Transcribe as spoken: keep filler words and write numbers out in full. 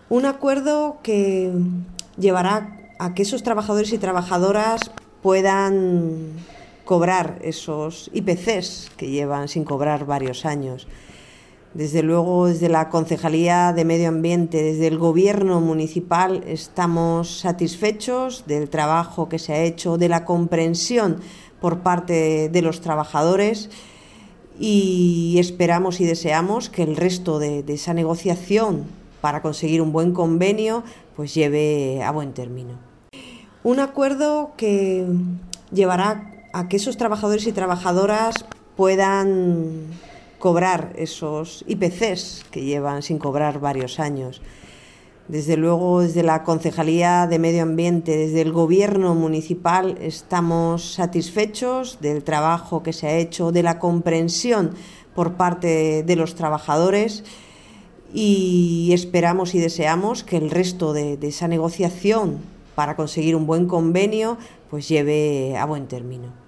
Un acuerdo que llevará a que esos trabajadores y trabajadoras puedan cobrar esos I P Cs que llevan sin cobrar varios años. Desde luego, desde la Concejalía de Medio Ambiente, desde el Gobierno municipal, estamos satisfechos del trabajo que se ha hecho, de la comprensión por parte de los trabajadores, y esperamos y deseamos que el resto de, de esa negociación para conseguir un buen convenio pues lleve a buen término. Un acuerdo que llevará a que esos trabajadores y trabajadoras puedan cobrar esos I P Cs que llevan sin cobrar varios años. Desde luego, desde la Concejalía de Medio Ambiente, desde el Gobierno municipal, estamos satisfechos del trabajo que se ha hecho, de la comprensión por parte de los trabajadores, y esperamos y deseamos que el resto de, de esa negociación para conseguir un buen convenio pues lleve a buen término.